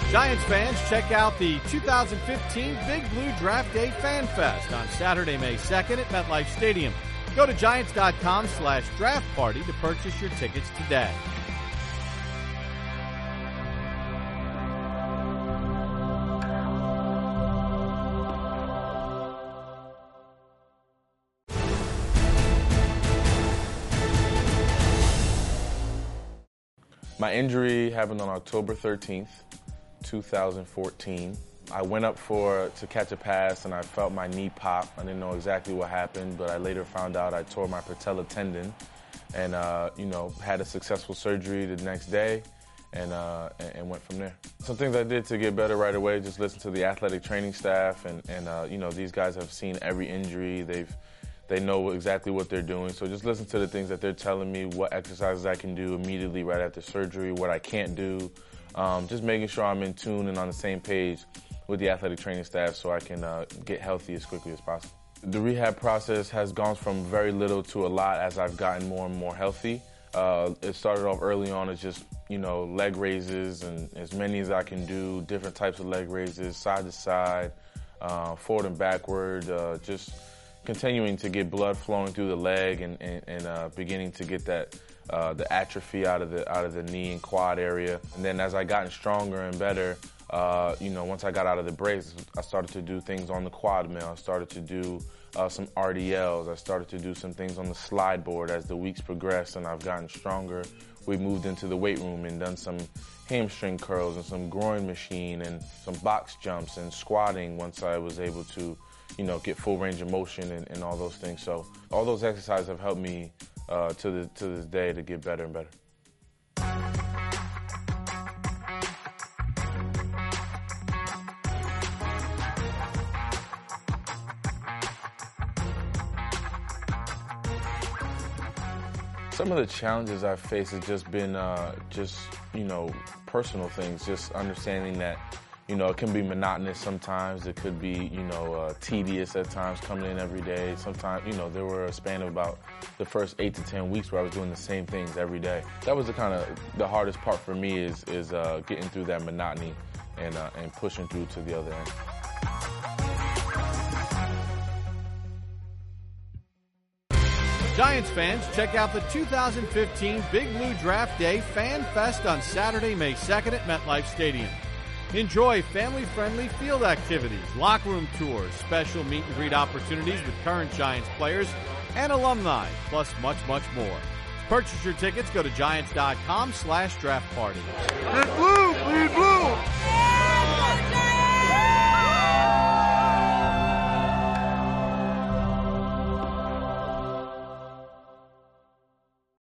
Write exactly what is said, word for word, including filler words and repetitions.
Giants fans, check out the two thousand fifteen Big Blue Draft Day Fan Fest on Saturday, May second at MetLife Stadium. Go to Giants.com slash draft party to purchase your tickets today. My injury happened on October thirteenth, two thousand fourteen. I went up for to catch a pass and I felt my knee pop. I didn't know exactly what happened, but I later found out I tore my patella tendon, and uh, you know, had a successful surgery the next day, and, uh, and and went from there. Some things I did to get better right away: just listen to the athletic training staff, and and uh, you know, these guys have seen every injury. They've They know exactly what they're doing. So just listen to the things that they're telling me, what exercises I can do immediately right after surgery, what I can't do. Um, just making sure I'm in tune and on the same page with the athletic training staff so I can uh, get healthy as quickly as possible. The rehab process has gone from very little to a lot as I've gotten more and more healthy. Uh, it started off early on as just, you know, leg raises and as many as I can do, different types of leg raises, side to side, uh, forward and backward, uh, just continuing to get blood flowing through the leg and, and, and uh, beginning to get that uh, the atrophy out of the out of the knee and quad area. And then as I gotten stronger and better, uh, you know, once I got out of the brace, I started to do things on the quad mill. I started to do uh, some R D Ls. I started to do some things on the slide board as the weeks progressed and I've gotten stronger. We moved into the weight room and done some hamstring curls and some groin machine and some box jumps and squatting once I was able to, you know, get full range of motion and, and all those things. So all those exercises have helped me uh, to, the, to this day to get better and better. Some of the challenges I've faced have just been uh, just, you know, personal things, just understanding that, you know, it can be monotonous sometimes. It could be, you know, uh, tedious at times coming in every day. Sometimes, you know, there were a span of about the first eight to ten weeks where I was doing the same things every day. That was the kind of the hardest part for me is is uh, getting through that monotony and uh, and pushing through to the other end. Giants fans, check out the two thousand fifteen Big Blue Draft Day Fan Fest on Saturday, May second at MetLife Stadium. Enjoy family-friendly field activities, locker room tours, special meet and greet opportunities with current Giants players and alumni, plus much, much more. To purchase your tickets, go to Giants.com slash draft party. Big Blue!